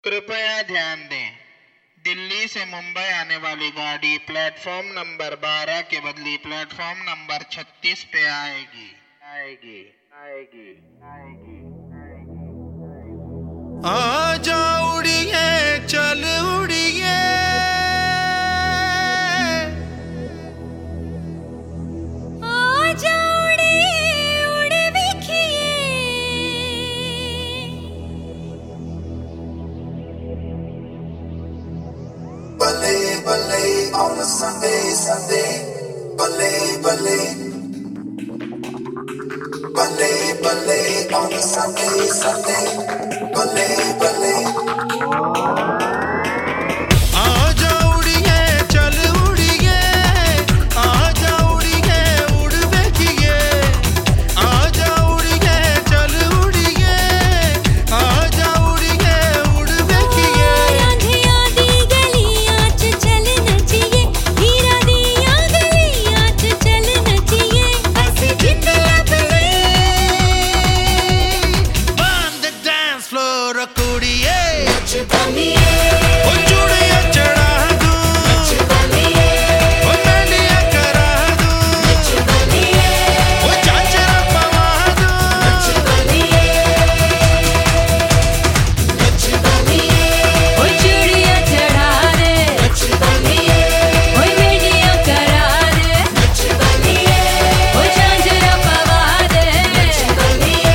कृपया ध्यान दें, दिल्ली से मुंबई आने वाली गाड़ी प्लेटफॉर्म नंबर 12 के बदले प्लेटफॉर्म नंबर 36 पे आएगी। आजा उड़िए चल उड़िए, आजा उड़िए उड़ विखिए, Ballet, ballet on a Sunday, Sunday. Ballet, ballet. Ballet, ballet on a Sunday, Sunday. Ballet, ballet. आजा उड़िए चल उड़िए, आजा उड़िए उड़ देखिए, आजा उड़िए चल उड़िए, आजा उड़िए उड़ देखिए। रांधिया दी गलियां च चल नचिए, हीरा दिया गलियां च चल नचिए, ऐसी जिंद लबले On the dance floor कुड़िए, नच बनिए, ओ चूड़िया चढ़ा दूं, नच बनिए, ओ मेहंदिया करा दूं, नच बनिए, ओ चाचरा पवा दूं। नच बनिए, नच बनिए, ओ चूड़िया चढ़ा दे, नच बनिए, ओ मेहंदिया करा दे, नच बनिए, ओ झांझरा पवा दे, नच बनिए।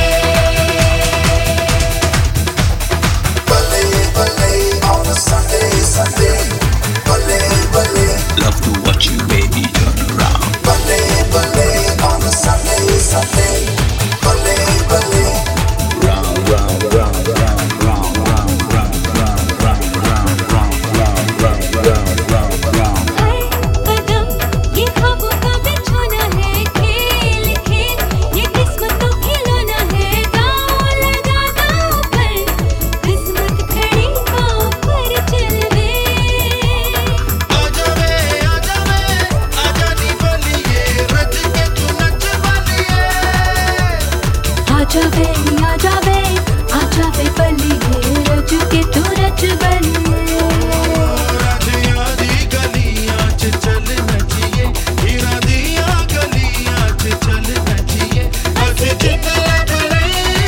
Ballet, ballet on a Sunday, Sunday. Ballet, ballet. Love to watch you, baby, turn around. Ballet, ballet on a Sunday, Sunday. Ballet, ballet. Round, round, round, round, round, round, round, round, round, round, round, round, round, round, round. हर कदम ये ख्वाबों का बिछोना है, खेल खेल ये किस्मत तो खिलौना है, दांव लगा दांव पर किस्मत खड़ी पाँव पर चल वे। आजा वे आजा नी बलिए, रच के तू नच बलिए। आजा वे आजा वे बलिए, रज के तू रच बलिए। राधिया दी गलियां च चल नचिए, हीरा दिया गलियां च चल नचिए, ऐसे जिंद लबले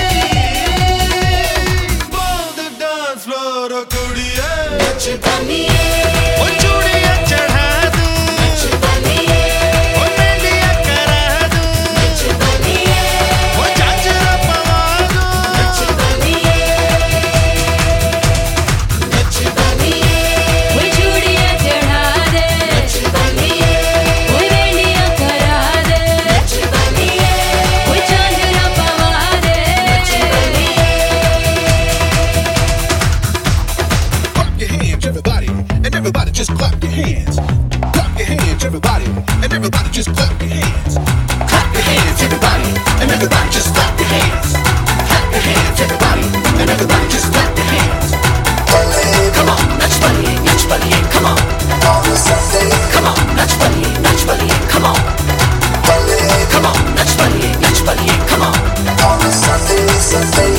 On the dance floor कुड़िए, नच बनिए, ओ चूड़िया चढ़ा दूं, नच बनिए, ओ मेहंदिया करा दूं, नच बनिए, ओ चाचरा पवा दूं। नच बनिए, नच बनिए, वो चूड़िया चढ़ा दे, नच बनिए, वो मेहंदिया करा दे, नच बनिए, वो झांझरा पवा दे, नच बनिए। Clap your hands, everybody, and everybody just clap your hands. Clap your hands, everybody, and everybody just clap your hands. Clap your hands, everybody, and everybody just clap your hands. Clap your hands, everybody, and everybody just clap your hands. Ballet Come on, natch buddy, come on. on a Sunday. Come on, natch buddy, come on. Ballet Come on, natch buddy, come on. on a Sunday, Sunday.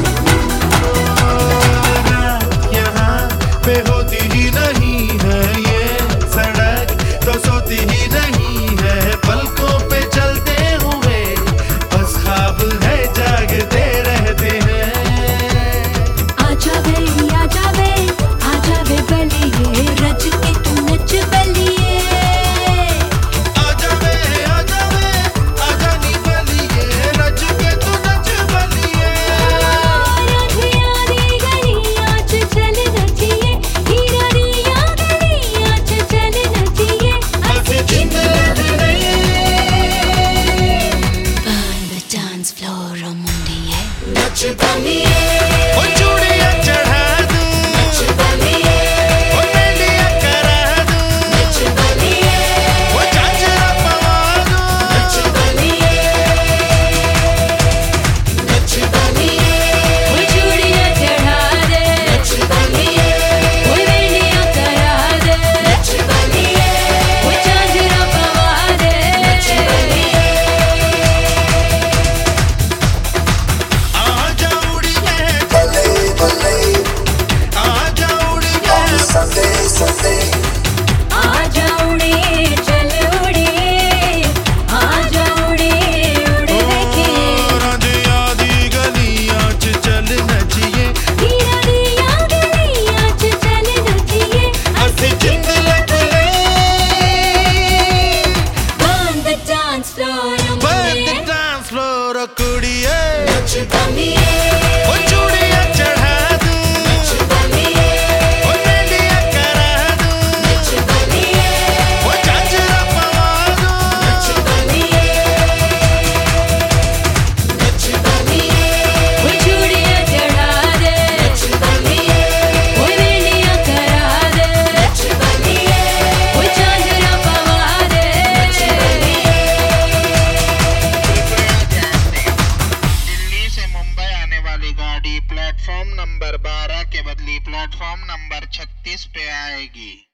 यहाँ पे होती ही नहीं है ये सड़क, तो सोती ही नहीं है, पलकों पे चलते हुए बस ख्वाब है जागते रहते हैं। आजा वे प्लेटफॉर्म नंबर 36 पे आएगी।